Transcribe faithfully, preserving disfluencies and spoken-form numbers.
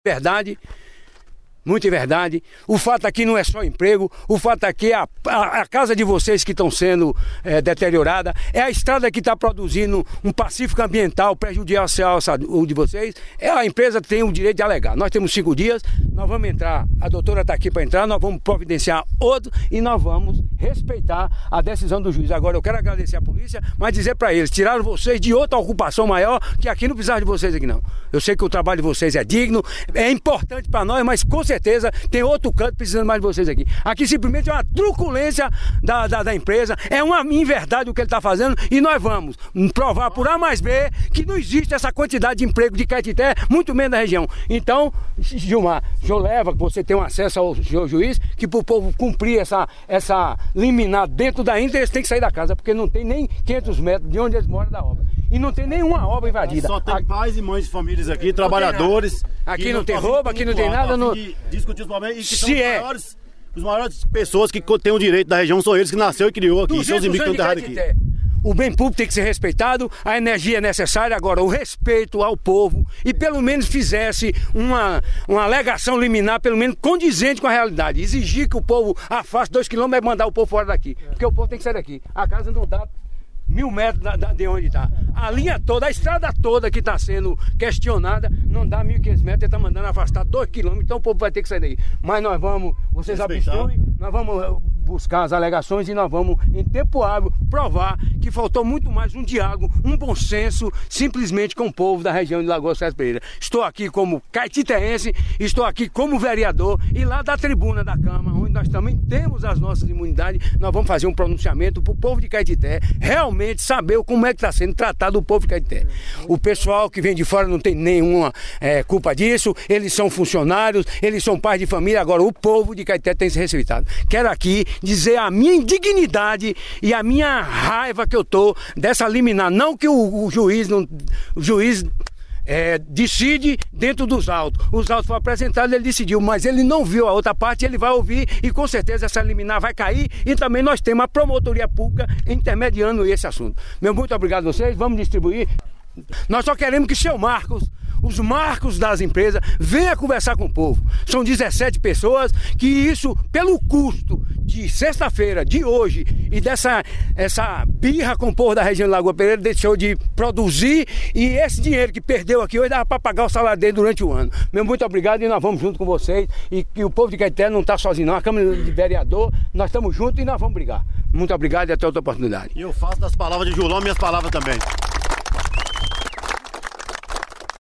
Verdade, muita verdade. O fato aqui não é só emprego, o fato aqui é a, a, a casa de vocês que estão sendo é, deteriorada, é a estrada que está produzindo um pacífico ambiental prejudicial à saúde de vocês. É a empresa que tem o direito de alegar. Nós temos cinco dias, nós vamos entrar, a doutora está aqui para entrar, nós vamos providenciar outro e nós vamos respeitar a decisão do juiz. Agora eu quero agradecer a polícia, mas dizer para eles, tiraram vocês de outra ocupação maior, que aqui não precisava de vocês aqui não. Eu sei que o trabalho de vocês é digno, é importante para nós, mas com certeza tem outro canto precisando mais de vocês aqui. Aqui simplesmente é uma truculência da, da, da empresa, é uma inverdade o que ele está fazendo e nós vamos provar por A mais B que não existe essa quantidade de emprego de Caetité, muito menos na região. Então, Gilmar, o senhor leva, que você tem um acesso ao senhor juiz, que para o povo cumprir essa, essa liminar dentro da Inter, eles têm que sair da casa, porque não tem nem quinhentos metros de onde eles moram da obra. E não tem nenhuma obra invadida. Só tem pais e mães de famílias aqui, não trabalhadores. Aqui não tem roubo, aqui não tem nada. Não... Discutir os problemas e que são Se os é. maiores, os maiores pessoas que têm o direito da região são eles que nasceu e criou aqui. Seus inimigos estão enterrados aqui. O bem público tem que ser respeitado, a energia é necessária, agora o respeito ao povo e pelo menos fizesse uma, uma alegação liminar, pelo menos condizente com a realidade. Exigir que o povo afaste dois quilômetros é mandar o povo fora daqui, porque o povo tem que sair daqui. A casa não dá mil metros da, da, de onde está. A linha toda, a estrada toda que está sendo questionada, não dá mil e quinhentos metros, ele está mandando afastar dois quilômetros, então o povo vai ter que sair daí. Mas nós vamos, vocês abstruem, nós vamos buscar as alegações e nós vamos, em tempo hábil, provar que faltou muito mais um diálogo, um bom senso, simplesmente com o povo da região de Lagoa César Pereira. Estou aqui como caetitense, estou aqui como vereador e lá da tribuna da Câmara, onde nós também temos as nossas imunidades, nós vamos fazer um pronunciamento para o povo de Caetité realmente saber como é que está sendo tratado o povo de Caetité. O pessoal que vem de fora não tem nenhuma é, culpa disso, eles são funcionários, eles são pais de família, agora o povo de Caetité tem que ser respeitado. Quero aqui dizer a minha indignidade e a minha raiva que eu tô dessa liminar, não que o, o juiz não, o juiz é, decide dentro dos autos. Os autos foram apresentados, ele decidiu, mas ele não viu a outra parte, ele vai ouvir e com certeza essa liminar vai cair e também nós temos a promotoria pública intermediando esse assunto. Meu muito obrigado a vocês, vamos distribuir. Nós só queremos que seu Marcos, os marcos das empresas, venha conversar com o povo. São dezessete pessoas que isso, pelo custo de sexta-feira, de hoje, e dessa essa birra com o povo da região de Lagoa Pereira, deixou de produzir e esse dinheiro que perdeu aqui hoje dava para pagar o salário dele durante o ano. Meu muito obrigado e nós vamos junto com vocês e que o povo de Caetité não está sozinho não, a Câmara de Vereador, nós estamos juntos e nós vamos brigar. Muito obrigado e até outra oportunidade. E eu faço das palavras de Julão minhas palavras também.